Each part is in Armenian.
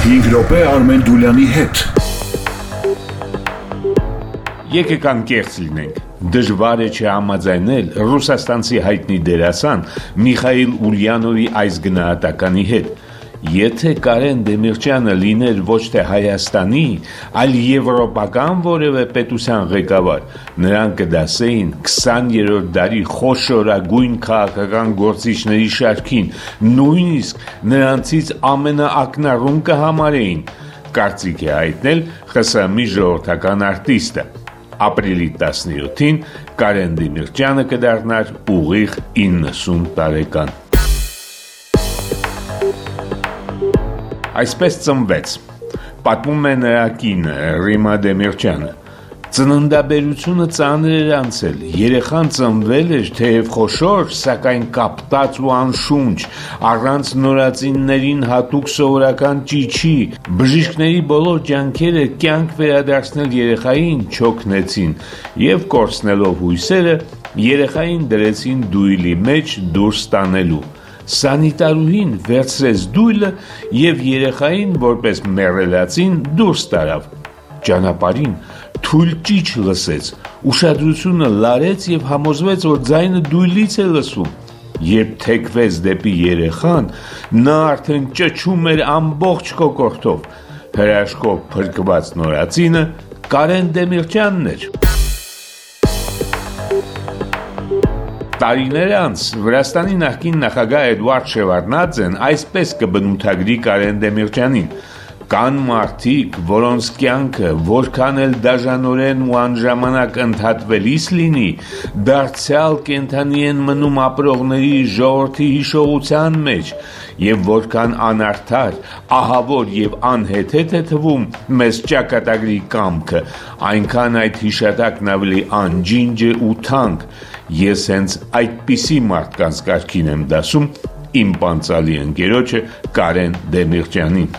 5 րոպե Արմեն Դուլյանի հետ։ Եկեք անկեղծ լինենք, դժվար է չհամաձայնել ռուսաստանցի հայտնի դերասան Միխայիլ Ուլյանովի այս գնահատականի հետ։ Եթե Կարեն Դեմիրճյանը լիներ ոչ թե Հայաստանի, այլ եվրոպական որևէ պետության ղեկավար, նրան կդասեին 20-րդ դարի խոշորագույն քաղաքական գործիչների շարքին, նույնիսկ նրանցից ամենաակնառուն կհամարեին, կարծիք է հայտնել ԽՍՀՄ ժողովրդական արտիստը։ Ապրիլի 17-ին Կարեն Դեմիրճյանը կդառնար ուղիղ 90 տարեկան։ Այսպես ծնվեց, պատմում է նրա կինը Ռիմա Դեմիրճյանը։ Ծննդաբերությունը ծանր էր անցել, երեխան ծնվել էր թեև խոշոր, սակայն կապտած ու անշունչ, առանց նորածիններին հատուկ սովորական ճիչի, բժիշկների բոլոր ջանքերը կյանք վերադարձնել երեխային չօգնեցին և կորցնելով հույսերը, երեխային դրեցին դույլի մեջ դուրս տանելու։ Սանիտարուհին վերցրեց դույլը և երեխային որպես մեռելածին դուրս տարավ։ Ճանապարհին թույլ ճիչ լսեց, ուշադրությունը լարեց և համոզվեց, որ ձայնը դույլից է լսվում։ Երբ թեքվեց դեպի երեխան, նա արդեն ճչում էր ամբողջ կոկորդով։ Հրաշքով փրկված նորածինը Կարեն Դեմիրճյանն էր։ Տարիներ անց Վրաստանի նախկին նախագահ Էդուարդ Շևարդնաձեն այսպես կբնութագրի Կարեն Դեմիրճյանին. «Կան մարդիկ, որոնց կյանքը որքան էլ դաժանորեն ու անժամանակ ընդհատվելիս լինի, դարձյալ կենդանի են մնում ապրողների ժողովրդի հիշողության մեջ, և որքան անարդար, ահավոր և անհեթեթ է թվում մեզ ճակատագրի կամքը, այնքան այդ հիշատակն ավելի անջինջ է ու թանկ։ Ես հենց այդպիսի մարդկանց կարգին եմ դասում իմ պանծալի ընկերոջը Կարեն Դեմիրճյանին»։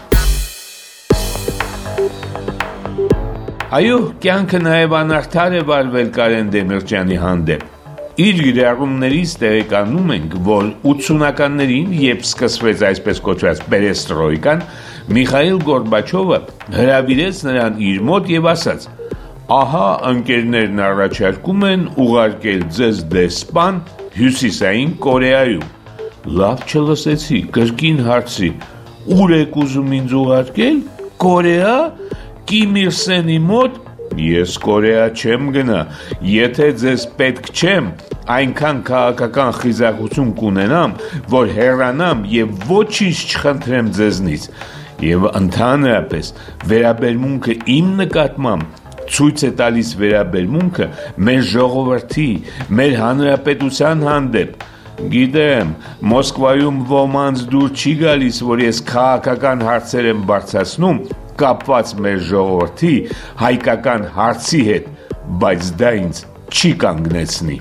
Այո, կյանքը նաև անարդար է վարվել Կարեն Դեմիրճյանի հանդեպ։ Իր գրառումներից տեղեկանում ենք, որ 80-ականներին, երբ սկսվեց այսպես կոչված պերեստրոյկան, Միխայիլ Գորբաչովը հրավիրեց նրան իր մոտ և ասաց. «Ահա ընկերներն առաջարկում են ուղարկել ձեզ դեսպան Հյուսիսային Կորեայում»։ Լավ չլսեցի, կրկին հարցրի. «Ուր եք ուզում ինձ ուղարկել, Կորեա, Կիմ Իր Սենի մոտ»։ «Ես Կորեա չեմ գնա, եթե ձեզ պետք չեմ, այնքան քաղաքական խիզախություն կունենամ, որ հեռանամ և ոչինչ չխնդրեմ ձեզնից։ Եվ ընդհանրապես վերաբերմունքը իմ նկատմամբ ցույց է տալիս վերաբերմունքը մեր ժողովրդի, մեր հանրապետության հանդեպ։ Գիտեմ, Մոսկվայում ոմանց դուր չի գալիս, որ ես քաղաքական հարցեր եմ բարձրացնում կապված մեր ժողովրդի հայկական հարցի հետ, բայց դա ինձ չի կանգնեցնի»։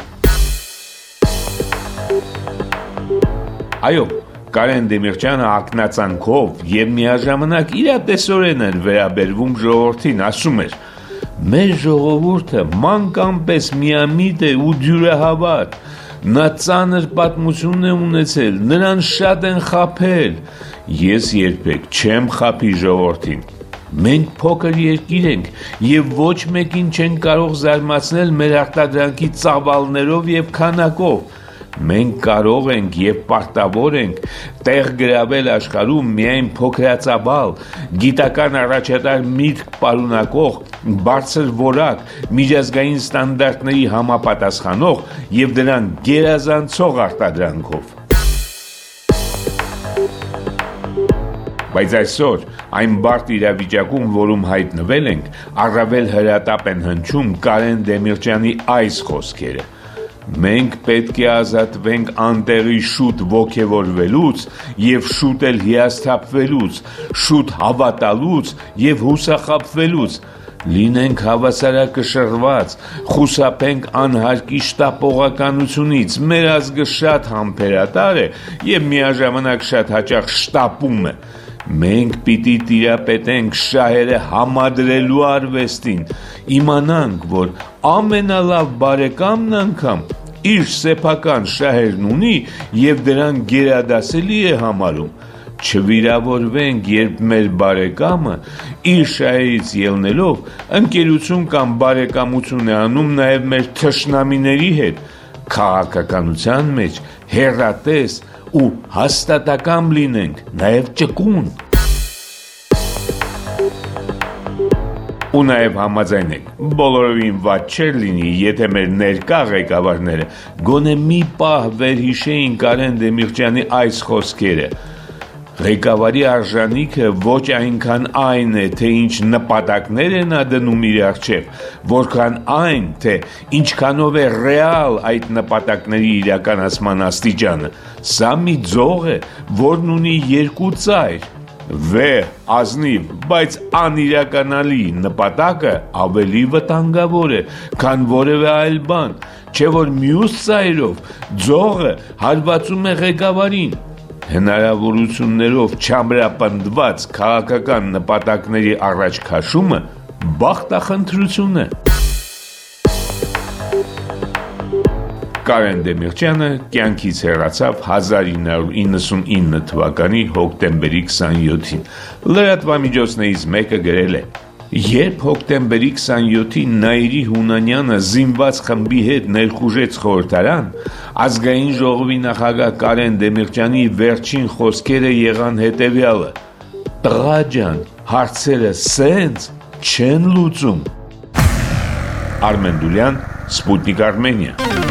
Այո, Կարեն Դեմիրճյանը ակնածանքով և միաժամանակ իրատեսորեն էր վերաբերվում ժողովրդին, ասում էր. «Մեր ժողովուրդը մանկան պես միամիտ է ու դյուրահավատ, նա ծանր պատմություն է ունեցել, նրան շատ են խաբել, ես երբեք չեմ խաբի ժողովրդին։ Մենք փոքր երկիր ենք և ոչ մեկին չենք կարող զարմացնել մեր արտադրանքի ծավալներով և քանակով։ Մենք կարող ենք և պարտավոր ենք տեղ գրավել աշխարհում միայն փոքրածավալ, գիտական առաջատար միտք պարունակող, բարձր որակ, միջազգային ստանդարտների համապատասխանող և դրան գերազանցող արտադրանքով։ Բայց այսօր այն բարդ իրավիճակում, որում հայտնվել ենք, առավել հրատապ են հնչում Կարեն Դեմիրճյանի այս խոսքերը. «Մենք պետք է ազատվենք անտեղի շուտ ոգևորվելուց և շուտ էլ հիասթափվելուց, շուտ հավատալուց և հուսախաբվելուց, լինենք հավասարակշռված, խուսափենք անհարկի շտապողականությունից, մեր ազգը շատ համբերատար է և միաժամանակ շատ հաճախ շտապում է։ Մենք պիտի տիրապետենք շահերը համադրելու արվեստին, իմանանք, որ ամենալավ բարեկամն անգամ իր սեփական շահերն ունի և դրան գերադասելի է համարում։ չվիրավորվենք, երբ մեր բարեկամը իր շահերից ելնելով ընկերություն կամ բարեկամություն է անում նաև մեր թշնամիների հետ, քաղաքականության մեջ հեռատես ու հաստատակամ լինենք, նաև ճկուն։ Ու նաև համաձայնենք, բոլորովին վատ չէր լինի, եթե մեր ներկա ղեկավարները գոնե մի պահ վերհիշեին Կարեն Դեմիրճյանի այս խոսքերը. ղեկավարի արժանիքը ոչ այնքան այն է, թե ինչ նպատակներ է նա դնում իր առջև, որքան այն, թե ինչքանով է ռեալ այդ նպատակների իրականացման աստիճանը։ Սա մի ձող է, որն ունի երկու ծայր։ Վեհ, ազնիվ, բայց անիրականալի նպատակը ավելի վտանգավոր է, քան որևէ այլ բան, չէ որ մյուս ծայրով ձողը հարվածում է ղեկավարին։ Հնարավորություններով չամրապնդված քաղաքական նպատակների առաջ քաշումը բախտախնդրություն է։ Կարեն Դեմիրճյանը կյանքից հեռացավ 1999 թվականի հոկտեմբերի 27-ին։ Լրատվամիջոցներից մեկը գրել է. Երբ հոկտեմբերի 27-ին Նաիրի Հունանյանը զինված խմբի հետ ներխուժեց խորհրդարան, ազգային ժողովի նախագահ Կարեն Դեմիրճյանի վերջին խոսքերը եղան հետևյալը. «Տղա ջան, հարցերը սենց չեն լուծում»։ Արմեն Դուլյան, Սպուտնիկ Արմենիա։